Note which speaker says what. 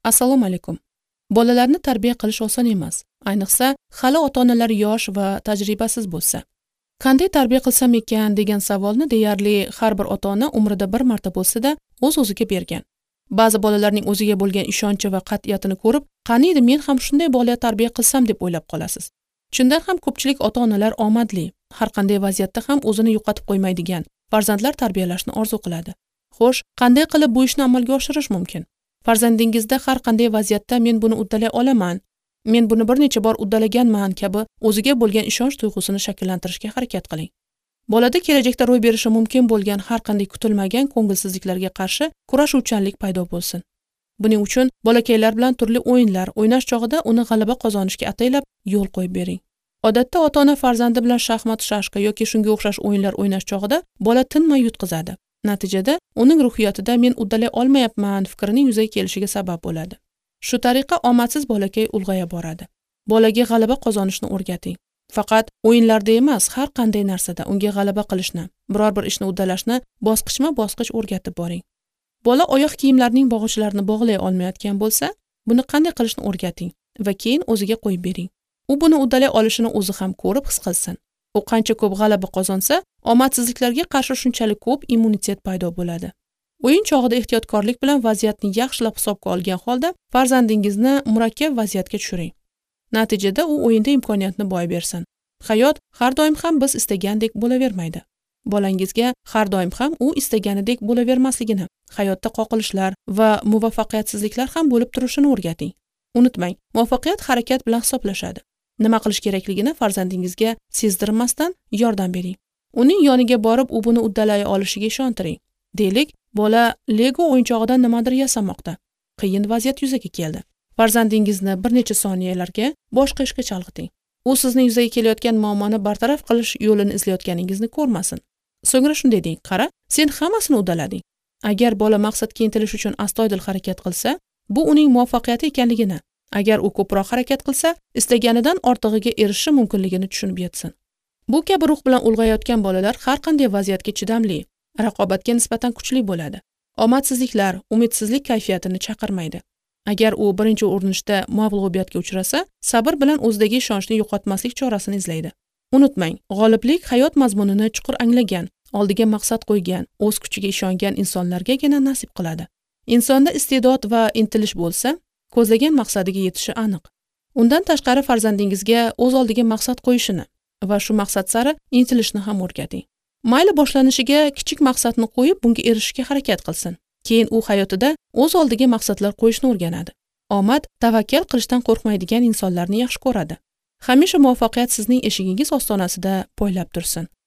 Speaker 1: Assalomu alaykum. Bolalarni tarbiya qilish oson emas, ayniqsa hali ota-onalar yosh va tajribasiz bo'lsa. Qanday tarbiya qilsam ekan degan savolni deyarli har bir ota-ona umrida bir marta bo'lsa-da o'z-o'ziga bergan. Ba'zi bolalarning o'ziga bo'lgan ishonchi va qat'iyatini ko'rib, qani edi men ham shunday bola tarbiya qilsam deb o'ylab qolasiz. Shundan ham ko'pchilik ota-onalar omadli, har qanday vaziyatda ham o'zini yo'qotib qo'ymaydigan farzandlar tarbiyalashni orzu qiladi. Xo'sh, qanday qilib bu ishni amalga oshirish mumkin? Farzandingizda har qanday vaziyatda men buni uddalay olaman, men buni bir necha bor uddalaganman kabi o'ziga bo'lgan ishonch tuyg'usini shakllantirishga harakat qiling. Bolada kelajakda ro'y berishi mumkin bo'lgan har qanday kutilmagan ko'ngilsizliklarga qarshi kurashuvchanlik paydo bo'lsin. Buning uchun bolakaylar bilan turli o'yinlar o'ynash chog'ida uni g'alaba qozonishga ataylab yo'l qo'yib bering. Odatda ota-ona farzandi bilan shaxmat, shashka yoki shunga o'xshash o'yinlar o'ynash chog'ida bola tinmay yutqizadi. Natijada uning ruhiyatida men uddalay olmayapman fikrining yuzaga kelishiga sabab bo'ladi. Shu tariqa omadsiz bolakay ulg'aya boradi. Bolaga g'alaba qozonishni o'rgating. Faqat o'yinlarda emas, har qanday narsada unga g'alaba qilishni, biror bir ishni uddalashni bosqichma-bosqich o'rgatib boring. Bola oyoq kiyimlarining bog'ichlarini bog'lay olmayotgan bo'lsa, buni qanday qilishni o'rgating va keyin o'ziga qo'yib bering. U buni uddalay olishini o'zi ham ko'rib his qilsin. U qancha ko'p g'alaba qozonsa, omadsizliklarga qarshi shunchalik ko'p immunitet paydo bo'ladi. O'yin chog'ida ehtiyotkorlik bilan vaziyatni yaxshilab hisobga olgan holda farzandingizni murakkab vaziyatga tushiring. Natijada u o'yinda imkoniyatni boy bersin. Hayot har doim ham biz istagandek bo'lavermaydi. Bolangizga har doim ham u istaganidek bo'lavermasligini, hayotda qoqilishlar va muvaffaqiyatsizliklar ham bo'lib turishini o'rgating. Unutmang, muvaffaqiyat harakat bilan hisoblashadi. Nima qilish kerakligini farzandingizga sezdirmasdan yordam bering. Uning yoniga borib, u buni uddalay olishiga ishontiring. Deylik, bola Lego o'yinchog'idan nimadir yasamoqda. Qiyin vaziyat yuzaga keldi. Farzandingizni bir necha soniyalarga boshqa ishga chalg'iting. U sizning yuzaga kelayotgan muammoni bartaraf qilish yo'lini izlayotganingizni ko'rmasin. So'ngra shunday deng: "Qara, sen hammasini uddalading." Agar bola maqsadga intilish uchun astoydil harakat qilsa, bu uning muvaffaqiyati ekanligini, agar u ko'proq harakat qilsa, istaganidan ortig'iga erishishi mumkinligini tushunib yetsin. Bu kabi ruh bilan ulg'ayayotgan bolalar har qanday vaziyatga chidamli, raqobatga nisbatan kuchli bo'ladi. Omadsizliklar, umidsizlik kayfiyatini chaqirmaydi. Agar u birinchi urinishda mag'lubiyatga uchrasa, sabr bilan o'zidagi ishonchni yo'qotmaslik chorasini izlaydi. Unutmang, g'oliblik hayot mazmunini chuqur anglagan, oldiga maqsad qo'ygan, o'z kuchiga ishongan insonlargagina nasib qiladi. Insonda iste'dod va intilish bo'lsa, ko'zlagan maqsadiga yetishi aniq. Undan tashqari farzandingizga o'z oldiga maqsad qo'yishini va shu maqsad sari intilishni ham o'rgating. Mayli boshlanishiga kichik maqsadni qo'yib, bunga erishishga harakat qilsin. Keyin u hayotida o'z oldiga maqsadlar qo'yishni o'rganadi. Omad tavakkal qilishdan qo'rqmaydigan insonlarni yaxshi ko'radi. Hamisha muvaffaqiyat sizning eshigingiz ostonasida poylab tursin.